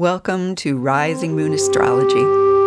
Welcome to Rising Moon Astrology.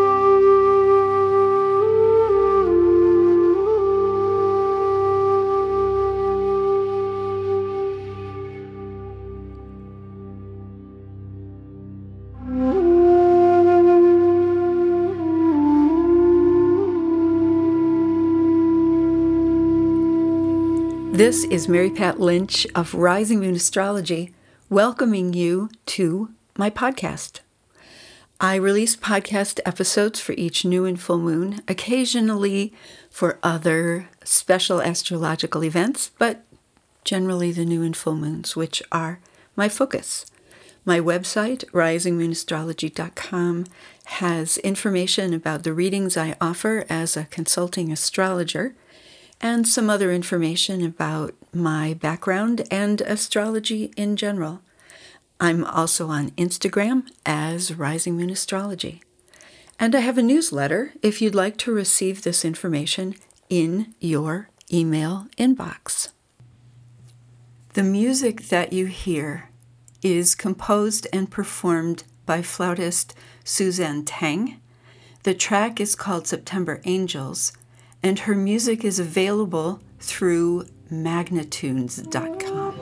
This is Mary Pat Lynch of Rising Moon Astrology, welcoming you to my podcast. I release podcast episodes for each new and full moon, occasionally for other special astrological events, but generally the new and full moons, which are my focus. My website, risingmoonastrology.com, has information about the readings I offer as a consulting astrologer, and some other information about my background and astrology in general. I'm also on Instagram as Rising Moon Astrology. And I have a newsletter if you'd like to receive this information in your email inbox. The music that you hear is composed and performed by flautist Suzanne Tang. The track is called September Angels, and her music is available through magnitunes.com.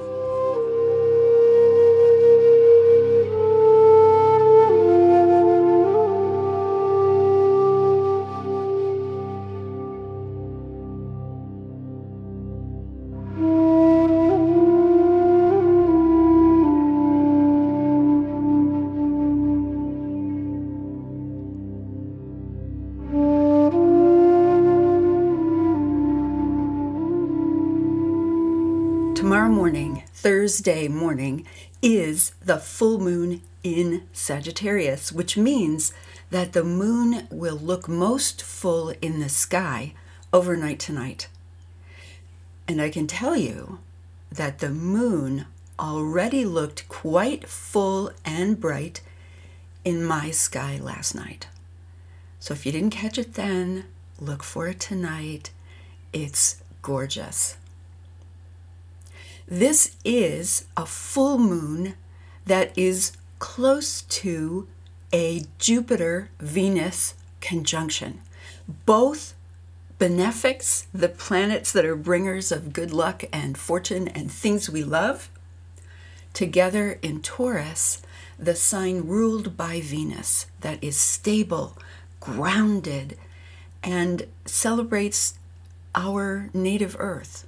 Tomorrow morning, Thursday morning, is the full moon in Sagittarius, which means that the moon will look most full in the sky overnight tonight. And I can tell you that the moon already looked quite full and bright in my sky last night. So if you didn't catch it then, look for it tonight. It's gorgeous. This is a full moon that is close to a Jupiter-Venus conjunction. Both benefics, the planets that are bringers of good luck and fortune and things we love, together in Taurus, the sign ruled by Venus that is stable, grounded, and celebrates our native Earth.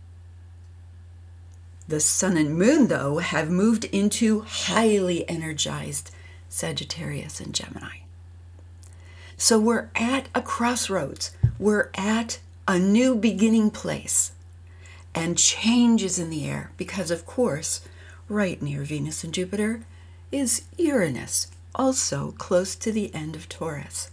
The sun and moon, though, have moved into highly energized Sagittarius and Gemini. So we're at a crossroads. We're at a new beginning place. And change is in the air because, of course, right near Venus and Jupiter is Uranus, also close to the end of Taurus.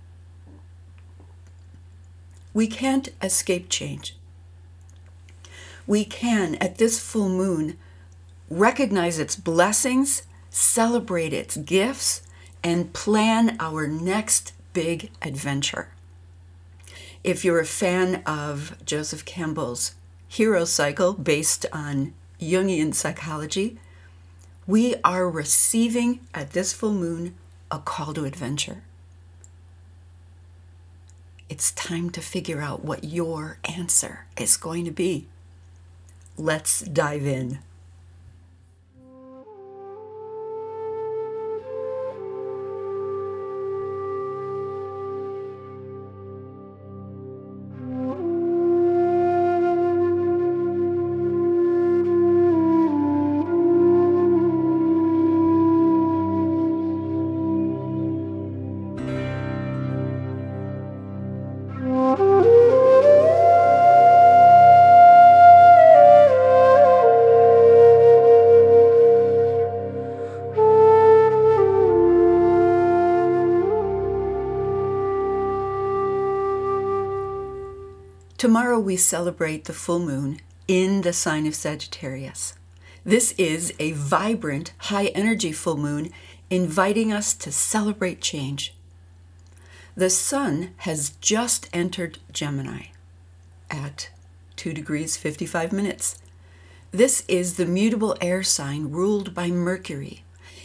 We can't escape change. We can, at this full moon, recognize its blessings, celebrate its gifts, and plan our next big adventure. If you're a fan of Joseph Campbell's Hero Cycle based on Jungian psychology, we are receiving at this full moon a call to adventure. It's time to figure out what your answer is going to be. Let's dive in. Tomorrow we celebrate the full moon in the sign of Sagittarius. This is a vibrant, high-energy full moon inviting us to celebrate change. The sun has just entered Gemini at 2 degrees 55 minutes. This is the mutable air sign ruled by Mercury.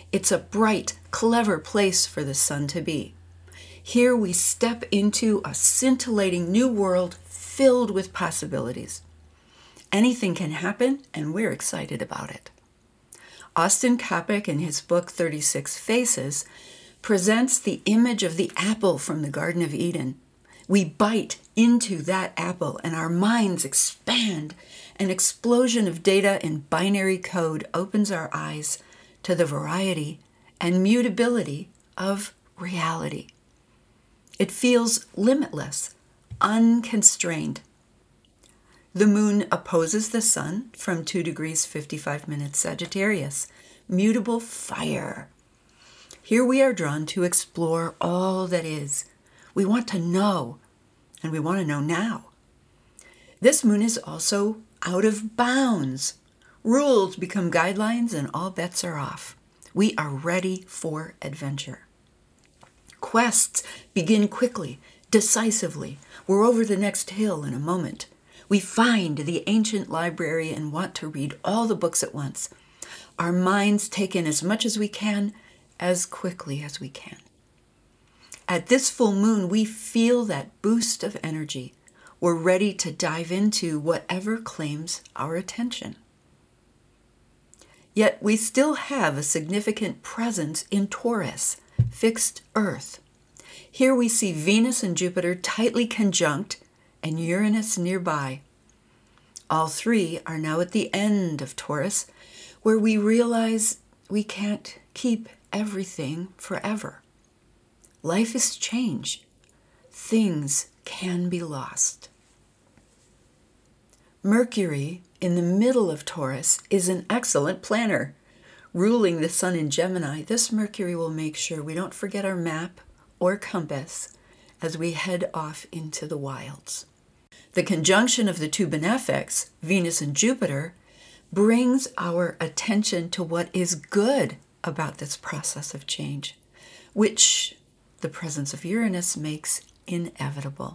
It's a bright, clever place for the sun to be. Here we step into a scintillating new world filled with possibilities. Anything can happen, and we're excited about it. Austin Coppock, in his book 36 Faces, presents the image of the apple from the Garden of Eden. We bite into that apple and our minds expand. An explosion of data in binary code opens our eyes to the variety and mutability of reality. It feels limitless, unconstrained. The moon opposes the sun from 2 degrees 55 minutes Sagittarius, mutable fire. Here we are drawn to explore all that is. We want to know, and we want to know now. This moon is also out of bounds. Rules become guidelines and all bets are off. We are ready for adventure. Quests begin quickly, decisively. We're over the next hill in a moment. We find the ancient library and want to read all the books at once. Our minds take in as much as we can, as quickly as we can. At this full moon, we feel that boost of energy. We're ready to dive into whatever claims our attention. Yet we still have a significant presence in Taurus, fixed Earth. Here we see Venus and Jupiter tightly conjunct and Uranus nearby. All three are now at the end of Taurus, where we realize we can't keep everything forever. Life is change. Things can be lost. Mercury, in the middle of Taurus, is an excellent planner. Ruling the sun in Gemini, this Mercury will make sure we don't forget our map or compass as we head off into the wilds. The conjunction of the two benefics, Venus and Jupiter, brings our attention to what is good about this process of change, which the presence of Uranus makes inevitable.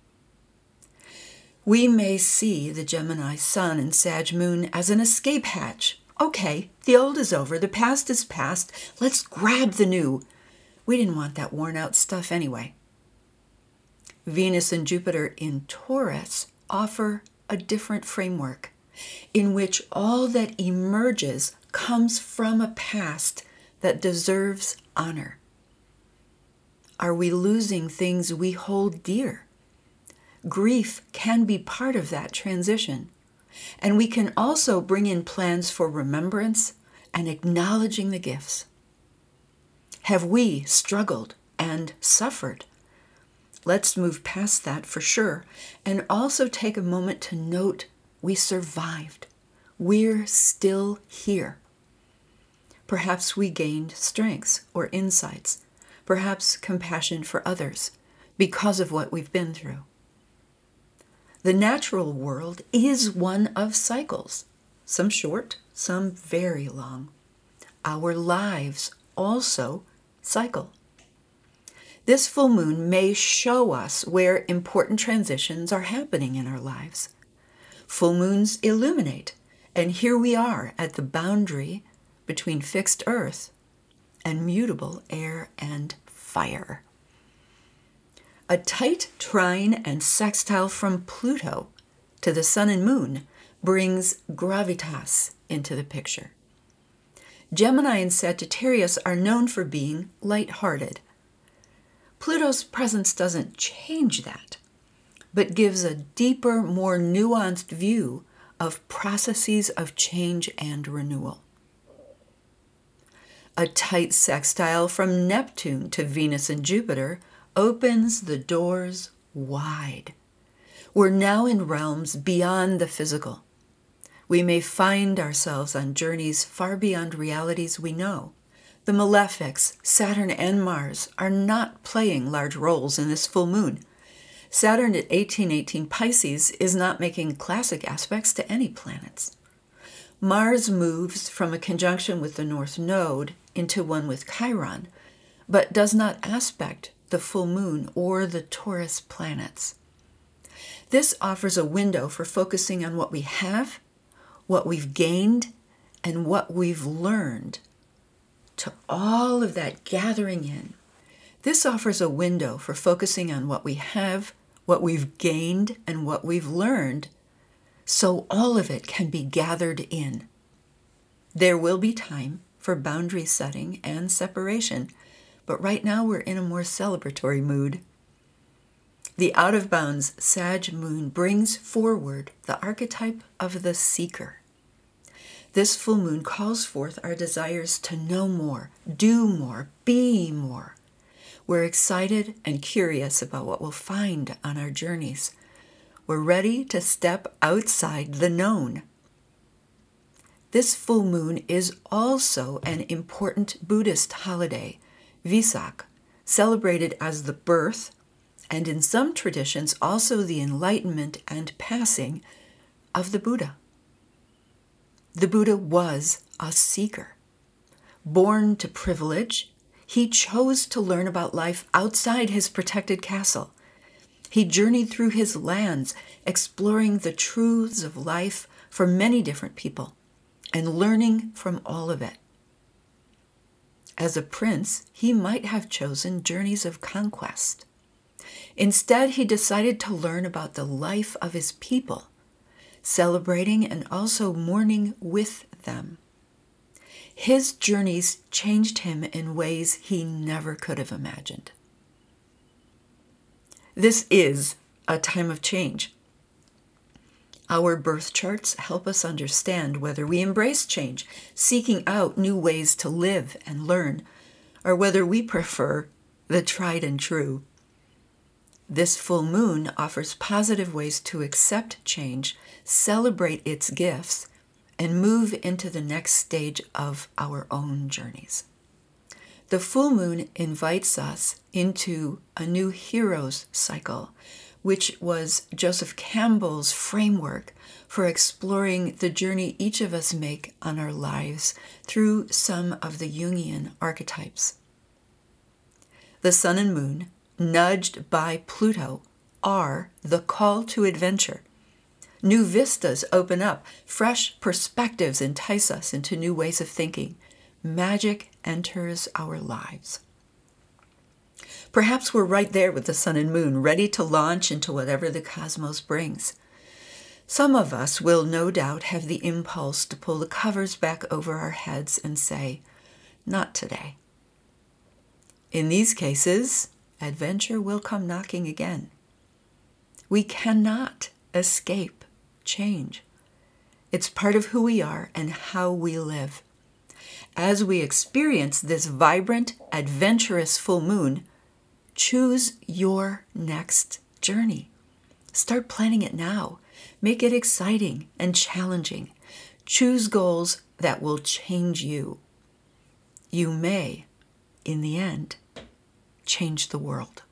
We may see the Gemini sun and Sag moon as an escape hatch. Okay, the old is over, the past is past, let's grab the new. We didn't want that worn out stuff anyway. Venus and Jupiter in Taurus offer a different framework in which all that emerges comes from a past that deserves honor. Are we losing things we hold dear? Grief can be part of that transition, and we can also bring in plans for remembrance and acknowledging the gifts. Have we struggled and suffered? Let's move past that for sure, and also take a moment to note we survived. We're still here. Perhaps we gained strengths or insights, perhaps compassion for others because of what we've been through. The natural world is one of cycles, some short, some very long. Our lives also cycle. This full moon may show us where important transitions are happening in our lives. Full moons illuminate, and here we are at the boundary between fixed earth and mutable air and fire. A tight trine and sextile from Pluto to the sun and moon brings gravitas into the picture. Gemini and Sagittarius are known for being lighthearted. Pluto's presence doesn't change that, but gives a deeper, more nuanced view of processes of change and renewal. A tight sextile from Neptune to Venus and Jupiter opens the doors wide. We're now in realms beyond the physical. We may find ourselves on journeys far beyond realities we know. The malefics, Saturn and Mars, are not playing large roles in this full moon. Saturn at 1818 Pisces is not making classic aspects to any planets. Mars moves from a conjunction with the North Node into one with Chiron, but does not aspect the full moon or the Taurus planets. This offers a window for focusing on what we have, what we've gained, and what we've learned to all of that gathering in. This offers a window for focusing on what we have, what we've gained, and what we've learned, so all of it can be gathered in. There will be time for boundary setting and separation, but right now we're in a more celebratory mood. The out-of-bounds Sag moon brings forward the archetype of the seeker. This full moon calls forth our desires to know more, do more, be more. We're excited and curious about what we'll find on our journeys. We're ready to step outside the known. This full moon is also an important Buddhist holiday, Vesak, celebrated as the birth, and in some traditions also the enlightenment and passing of the Buddha. The Buddha was a seeker. Born to privilege, he chose to learn about life outside his protected castle. He journeyed through his lands, exploring the truths of life for many different people, and learning from all of it. As a prince, he might have chosen journeys of conquest. Instead, he decided to learn about the life of his people, celebrating and also mourning with them. His journeys changed him in ways he never could have imagined. This is a time of change. Our birth charts help us understand whether we embrace change, seeking out new ways to live and learn, or whether we prefer the tried and true. This full moon offers positive ways to accept change, celebrate its gifts, and move into the next stage of our own journeys. The full moon invites us into a new heroes cycle, which was Joseph Campbell's framework for exploring the journey each of us make on our lives through some of the Jungian archetypes. The sun and moon, nudged by Pluto, are the call to adventure. New vistas open up, fresh perspectives entice us into new ways of thinking. Magic enters our lives. Perhaps we're right there with the sun and moon, ready to launch into whatever the cosmos brings. Some of us will no doubt have the impulse to pull the covers back over our heads and say, "Not today." In these cases, adventure will come knocking again. We cannot escape change. It's part of who we are and how we live. As we experience this vibrant, adventurous full moon, choose your next journey. Start planning it now. Make it exciting and challenging. Choose goals that will change you. You may, in the end, change the world.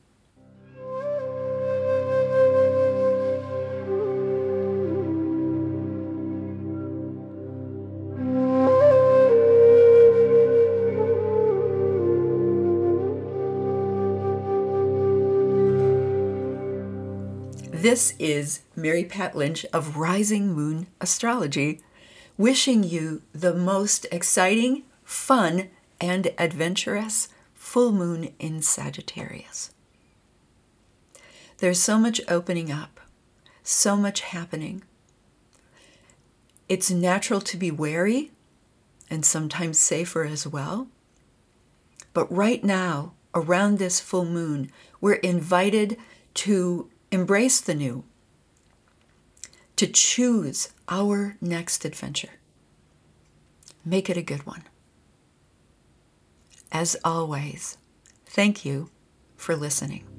This is Mary Pat Lynch of Rising Moon Astrology, wishing you the most exciting, fun, and adventurous full moon in Sagittarius. There's so much opening up, so much happening. It's natural to be wary and sometimes safer as well. But right now, around this full moon, we're invited to embrace the new, to choose our next adventure. Make it a good one. As always, thank you for listening.